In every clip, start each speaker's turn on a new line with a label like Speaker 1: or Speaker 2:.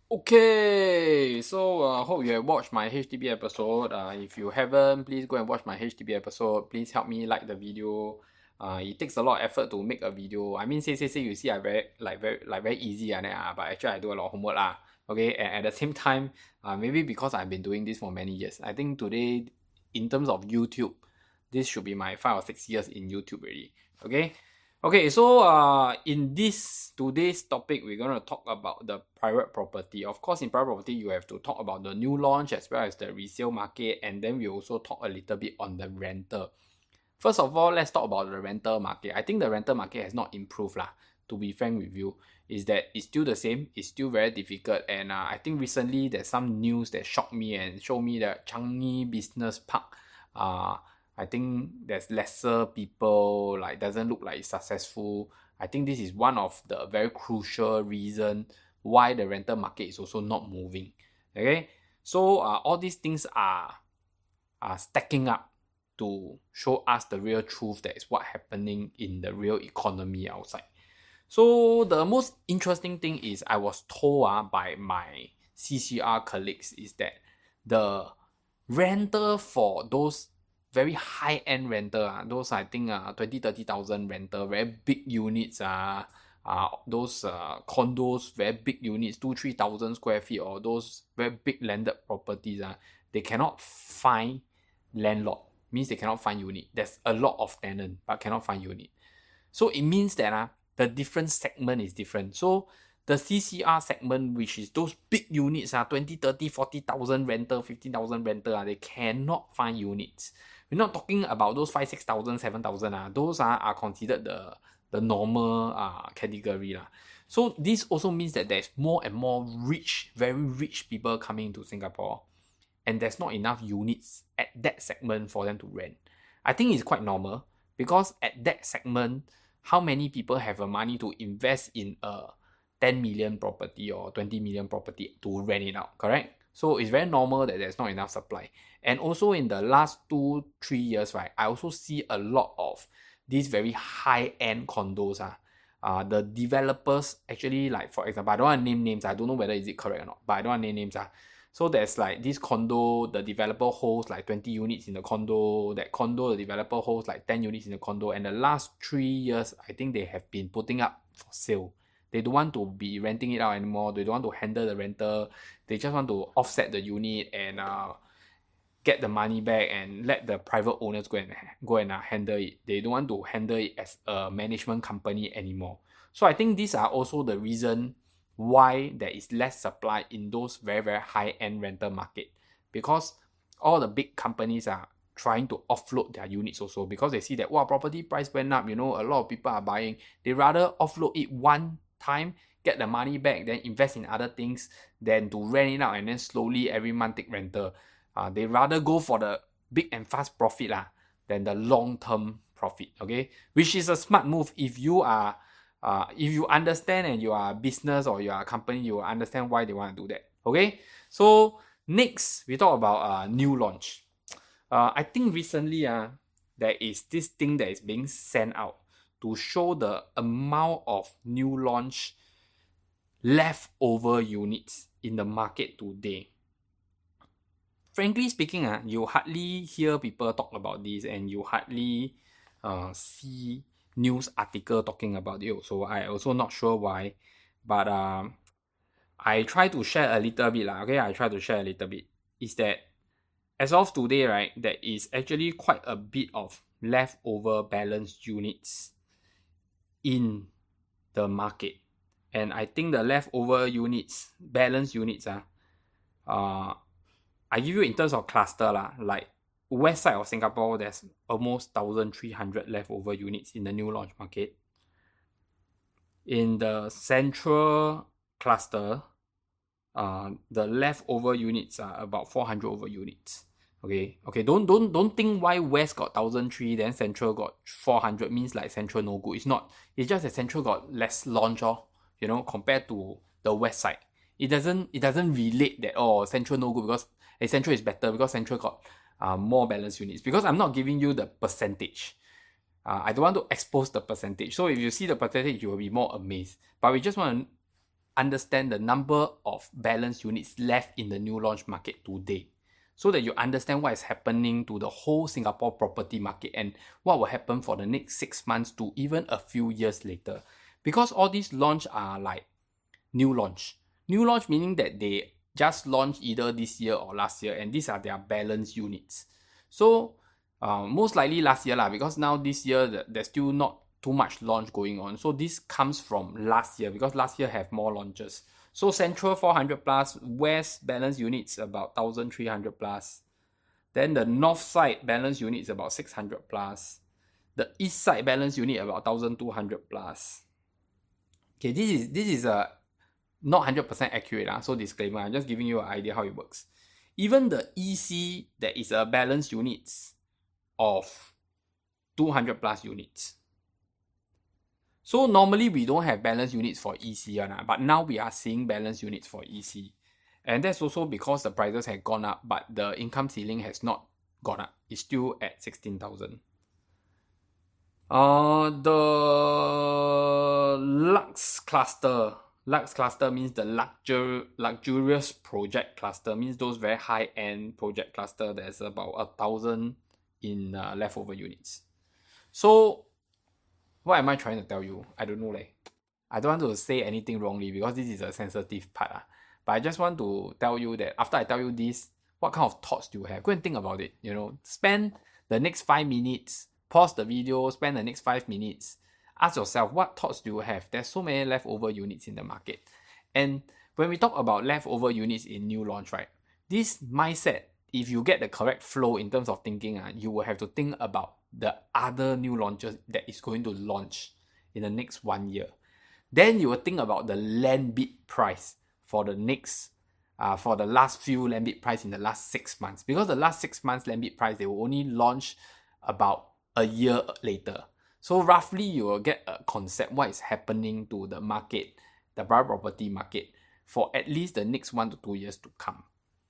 Speaker 1: Okay, so hope you have watched my HDB episode. If you haven't, please go and watch my HDB episode. Please help me like the video. It takes a lot of effort to make a video. I mean, say you see I very easy but actually I do a lot of homework lah. Okay, and at the same time, maybe because I've been doing this for many years, I think today, in terms of YouTube, this should be my 5 or 6 years in YouTube already. Okay, so in this today's topic, we're going to talk about the private property. Of course, in private property, you have to talk about the new launch as well as the resale market, and then we also talk a little bit on the rental. First of all, let's talk about the rental market. I think the rental market has not improved lah. To be frank with you, is that it's still the same. It's still very difficult, and I think recently there's some news that shocked me and showed me that Changi Business Park, I think there's lesser people, like doesn't look like it's successful. I think this is one of the very crucial reason why the rental market is also not moving. Okay, so all these things are stacking up to show us the real truth that is what happening in the real economy outside. So the most interesting thing is I was told by my CCR colleagues is that the rental for those very high-end rental, those I think 20,000-30,000 rental, very big units, those condos, very big units, 2,000-3,000 square feet, or those very big landed properties, they cannot find landlord. Means they cannot find unit. There's a lot of tenant, but cannot find unit. So it means that the different segment is different. So the CCR segment, which is those big units, 20, 30, 40,000 rental, 15,000 rental, they cannot find units. We're not talking about those 5, 6,000, 7,000. Those are considered the normal category. So this also means that there's more and more rich, very rich people coming into Singapore, and there's not enough units at that segment for them to rent. I think it's quite normal because at that segment, how many people have the money to invest in a 10 million property or 20 million property to rent it out, correct? So it's very normal that there's not enough supply. And also in the last 2-3 years, right, I also see a lot of these very high-end condos. The developers actually, like for example, I don't want to name names. I don't know whether is it correct or not, but I don't want to name names. So there's like this condo, the developer holds like 20 units in the condo. That condo, the developer holds like 10 units in the condo. And the last 3 years, I think they have been putting up for sale. They don't want to be renting it out anymore. They don't want to handle the rental. They just want to offset the unit and get the money back and let the private owners go and handle it. They don't want to handle it as a management company anymore. So I think these are also the reason why there is less supply in those very, very high-end rental market, because all the big companies are trying to offload their units also, because they see that property price went up, a lot of people are buying. They rather offload it one time, get the money back, then invest in other things than to rent it out and then slowly every month take rental. They rather go for the big and fast profit than the long-term profit, okay? Which is a smart move if you are if you understand and you are a business or you are a company, you will understand why they want to do that. Okay, so next we talk about new launch. I think recently there is this thing that is being sent out to show the amount of new launch leftover units in the market today. Frankly speaking, you hardly hear people talk about this, and you hardly see news article talking about it also. I also not sure why, but I try to share a little bit I try to share a little bit. Is that as of today, right, there is actually quite a bit of leftover balanced units in the market, and I think the leftover units, balanced units, I give you in terms of cluster like west side of Singapore, there's almost 1,300 leftover units in the new launch market. In the central cluster, the leftover units are about 400 over units. Okay. Don't think why west got 1,300 then central got 400 means like central no good. It's not. It's just that central got less launch, compared to the west side. It doesn't relate that central no good because central is better because central got more balanced units, because I'm not giving you the percentage. I don't want to expose the percentage. So if you see the percentage, you will be more amazed. But we just want to understand the number of balance units left in the new launch market today, so that you understand what is happening to the whole Singapore property market and what will happen for the next 6 months to even a few years later. Because all these launch are like new launch. New launch meaning that they just launched either this year or last year, and these are their balance units. So most likely last year because now this year there's still not too much launch going on. So this comes from last year, because last year have more launches. So Central 400 plus, West balance units about 1,300 plus. Then the North side balance unit is about 600 plus. The East side balance unit about 1,200 plus. Okay, this is not 100% accurate, so disclaimer, I'm just giving you an idea how it works. Even the EC, there is a balance units of 200 plus units. So normally we don't have balance units for EC, but now we are seeing balance units for EC. And that's also because the prices have gone up, but the income ceiling has not gone up. It's still at 16,000. The Lux cluster. Lux cluster means the luxurious project cluster, means those very high-end project cluster. There's about 1,000 in leftover units. So what am I trying to tell you? I don't know. I don't want to say anything wrongly because this is a sensitive part. But I just want to tell you that after I tell you this, what kind of thoughts do you have? Go and think about it. Spend the next 5 minutes, pause the video, spend the next 5 minutes. Ask yourself, what thoughts do you have? There's so many leftover units in the market. And when we talk about leftover units in new launch, right? This mindset, if you get the correct flow in terms of thinking, you will have to think about the other new launches that is going to launch in the next 1 year. Then you will think about the land bid price for the next, for the last few land bid price in the last 6 months. Because the last 6 months land bid price, they will only launch about a year later. So roughly you will get a concept what is happening to the market, the private property market, for at least the next 1 to 2 years to come.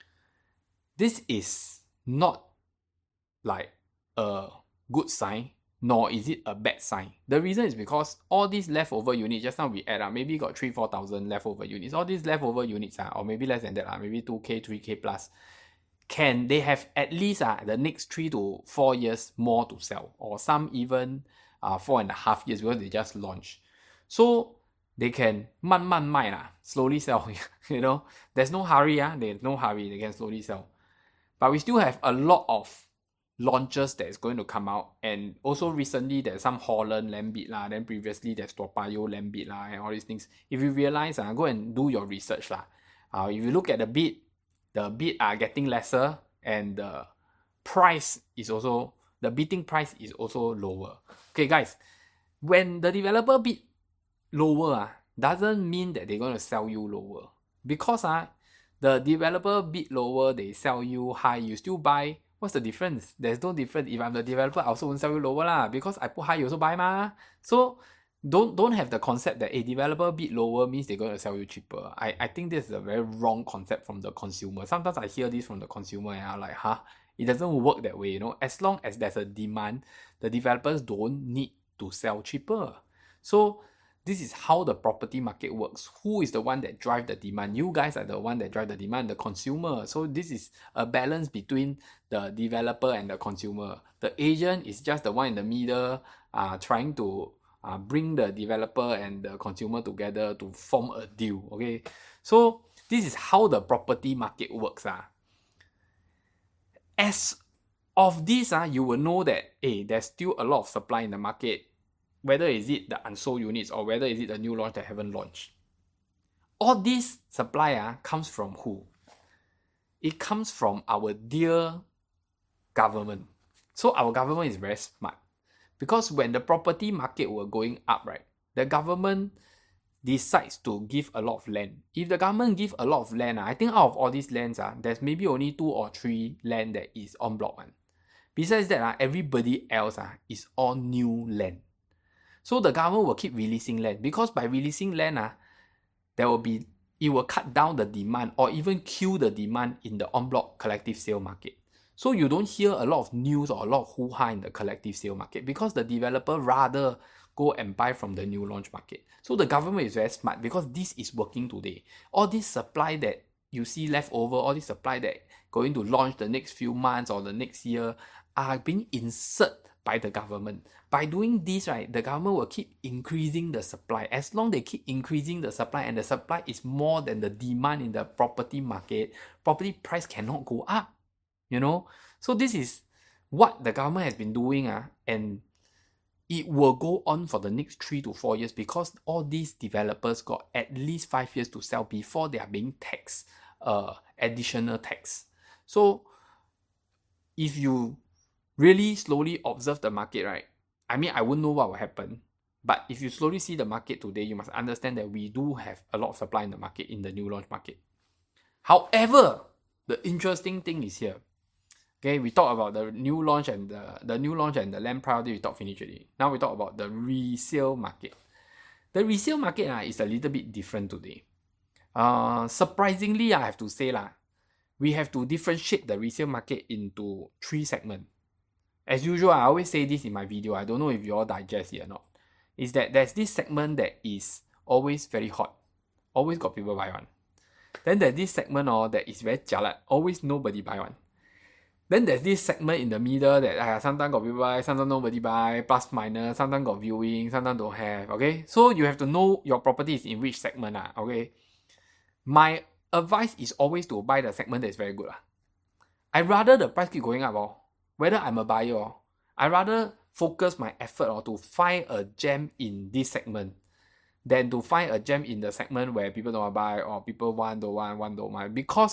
Speaker 1: This is not like a good sign, nor is it a bad sign. The reason is because all these leftover units, just now we add up, maybe got 3,000-4,000 leftover units. All these leftover units, or maybe less than that, maybe 2K, 3K plus, they have at least the next 3 to 4 years more to sell, or some even 4.5 years because they just launched. So they can 慢慢卖, slowly sell. There's no hurry, there's no hurry, they can slowly sell. But we still have a lot of launches that is going to come out, and also recently there's some Holland land bid, then previously there's Toa Payoh land bid, and all these things. If you realize, go and do your research. If you look at the bid are getting lesser, and the price is also, the bidding price is also lower. Okay guys, when the developer bid lower, doesn't mean that they're going to sell you lower. Because the developer bid lower, they sell you high, you still buy. What's the difference? There's no difference. If I'm the developer, I also won't sell you lower because I put high, you also buy So don't have the concept that a developer bid lower means they're going to sell you cheaper. I think this is a very wrong concept from the consumer. Sometimes I hear this from the consumer and I'm like, it doesn't work that way. As long as there's a demand, the developers don't need to sell cheaper. So this is how the property market works. Who is the one that drives the demand? You guys are the one that drive the demand, the consumer. So this is a balance between the developer and the consumer. The agent is just the one in the middle, trying to bring the developer and the consumer together to form a deal. Okay, so this is how the property market works. As of this, you will know that there's still a lot of supply in the market. Whether is it the unsold units or whether is it the new launch that haven't launched. All this supply comes from who? It comes from our dear government. So our government is very smart. Because when the property market were going up, right, the government decides to give a lot of land. If the government give a lot of land, I think out of all these lands, there's maybe only 2 or 3 land that is en bloc. Besides that, everybody else is all new land. So the government will keep releasing land, because by releasing land, it will cut down the demand or even kill the demand in the en bloc collective sale market. So you don't hear a lot of news or a lot of hoo-ha in the collective sale market, because the developer rather go and buy from the new launch market. So the government is very smart because this is working today. All this supply that you see left over, all this supply that going to launch the next few months or the next year are being inserted by the government. By doing this, right, the government will keep increasing the supply. As long as they keep increasing the supply and the supply is more than the demand in the property market, property price cannot go up, you know. So this is what the government has been doing, and it will go on for the next 3 to 4 years because all these developers got at least 5 years to sell before they are being taxed additional tax. So if you really slowly observe the market, right, I mean, I wouldn't know what will happen, but if you slowly see the market today, you must understand that we do have a lot of supply in the market, in the new launch market. However, the interesting thing is here. Okay, we talk about the new launch and the land priority, we talk finish already. Now we talk about the resale market. The resale market is a little bit different today. Surprisingly, I have to say we have to differentiate the resale market into 3 segments. As usual, I always say this in my video. I don't know if you all digest it or not. Is that there's this segment that is always very hot. Always got people buy one. Then there's this segment that is very jialat. Always nobody buy one. Then there's this segment in the middle that sometimes got people buy, sometimes nobody buy, plus minus, sometimes got viewing, sometimes don't have, okay? So you have to know your property is in which segment, okay? My advice is always to buy the segment that is very good. I'd rather the price keep going up, whether I'm a buyer, I'd rather focus my effort to find a gem in this segment than to find a gem in the segment where people don't want to buy or people don't want. Because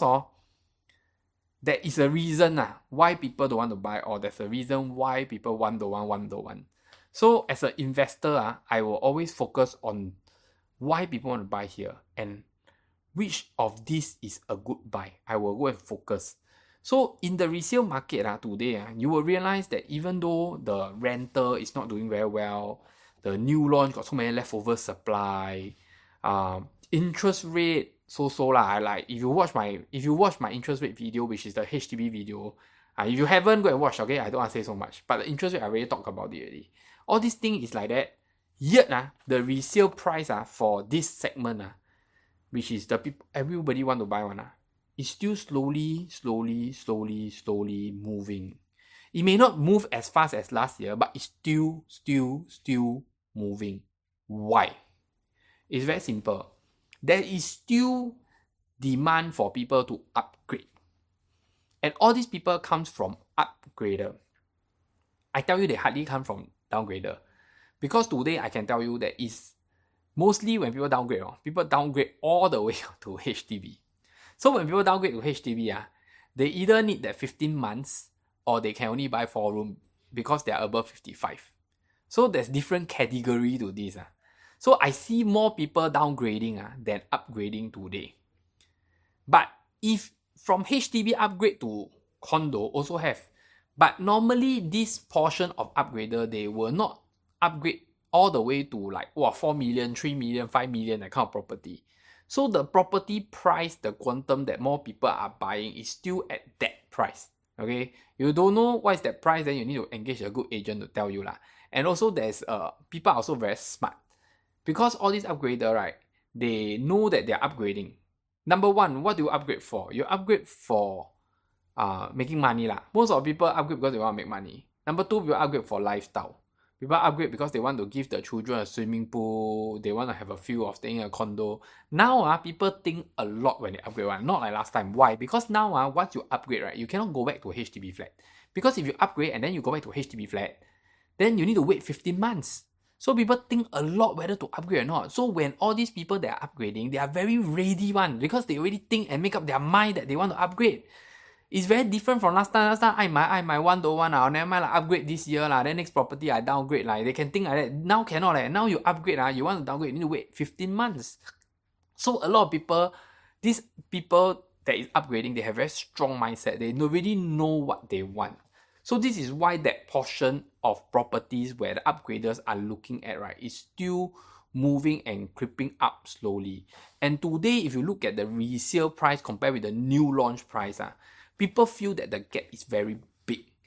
Speaker 1: there is a reason why people don't want to buy, or there's a reason why people don't want. So as an investor, I will always focus on why people want to buy here and which of this is a good buy. I will go and focus. So in the resale market today, you will realize that even though the rental is not doing very well, the new launch got so many leftover supply, interest rate so like if you watch my interest rate video, which is the HDB video, if you haven't, go and watch, okay? I don't want to say so much, but the interest rate I already talked about it already. All these things is like that. Yet the resale price for this segment which is the people everybody want to buy one is still slowly moving. It may not move as fast as last year, but it's still moving. Why? It's very simple. There is still demand for people to upgrade. And all these people comes from upgrader. I tell you, they hardly come from downgrader. Because today I can tell you that it's mostly when people downgrade all the way to HDB. So when people downgrade to HDB, they either need that 15 months or they can only buy 4 room because they are above 55. So there's different category to this. So I see more people downgrading than upgrading today. But if from HDB upgrade to condo also have. But normally this portion of upgrader, they will not upgrade all the way to like 4 million, 3 million, 5 million, that kind of property. So the property price, the quantum that more people are buying is still at that price. Okay, you don't know what is that price, then you need to engage a good agent to tell you lah. And also there's people are also very smart. Because all these upgrader, right, they know that they're upgrading. Number one, what do you upgrade for? You upgrade for making money lah. Most of people upgrade because they want to make money. Number two, people upgrade for lifestyle. People upgrade because they want to give the children a swimming pool. They want to have a feel of staying in a condo. Now, people think a lot when they upgrade one. Not like last time. Why? Because now, once you upgrade, right, you cannot go back to a HDB flat. Because if you upgrade and then you go back to a HDB flat, then you need to wait 15 months. So people think a lot whether to upgrade or not. So when all these people that are upgrading, they are very ready one because they already think and make up their mind that they want to upgrade. It's very different from last time. Last time, I might want to one. Never mind, upgrade this year. Then next property, I downgrade. They can think like that. Now cannot. Now you upgrade. You want to downgrade, you need to wait 15 months. So a lot of people, these people that is upgrading, they have very strong mindset. They already know what they want. So this is why that portion of properties where the upgraders are looking at, right, is still moving and creeping up slowly. And today, if you look at the resale price compared with the new launch price, people feel that the gap is very big.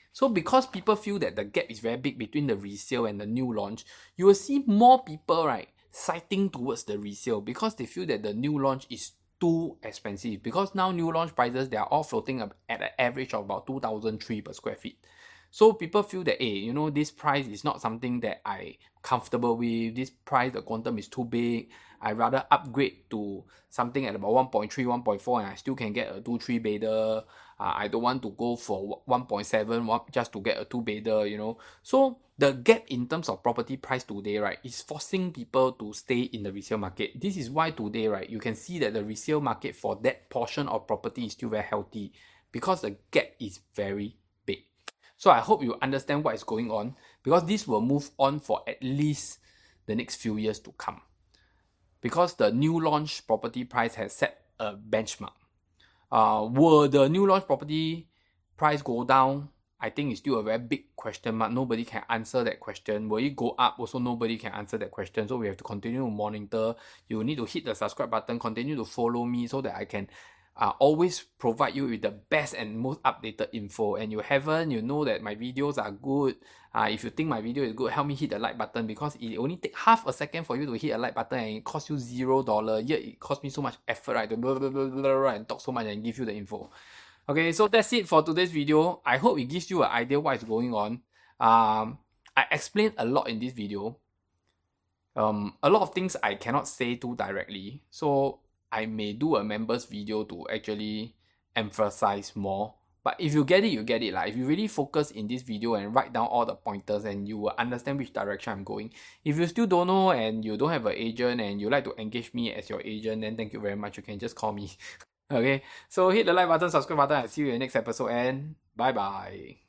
Speaker 1: So because people feel that the gap is very big between the resale and the new launch, you will see more people, right, citing towards the resale because they feel that the new launch is too expensive. Because now new launch prices, they are all floating at an average of about 2,003 per square feet. So people feel that, hey, you know, this price is not something that I comfortable with. This price, the quantum is too big. I rather upgrade to something at about 1.3, 1.4 and I still can get a 2-3 bedder. I don't want to go for 1.7 just to get a 2 bedder, you know. So the gap in terms of property price today, right, is forcing people to stay in the resale market. This is why today, right, you can see that the resale market for that portion of property is still very healthy because the gap is very big. So I hope you understand what is going on because this will move on for at least the next few years to come. Because the new launch property price has set a benchmark. Will the new launch property price go down? I think it's still a very big question mark. Nobody can answer that question. Will it go up? Also, nobody can answer that question. So we have to continue to monitor. You need to hit the subscribe button, continue to follow me so that I can always provide you with the best and most updated info. And you haven't, you know that my videos are good. If you think my video is good, help me hit the like button because it only takes half a second for you to hit a like button and it costs you $0. Yet it costs me so much effort, right, to blah, blah, blah, blah, blah, and talk so much and give you the info. Okay, so that's it for today's video. I hope it gives you an idea what is going on. I explained a lot in this video. A lot of things I cannot say too directly. So I may do a members video to actually emphasize more. But if you get it, you get it. If you really focus in this video and write down all the pointers and you will understand which direction I'm going. If you still don't know and you don't have an agent and you like to engage me as your agent, then thank you very much. You can just call me. Okay, so hit the like button, subscribe button, and see you in the next episode and bye bye.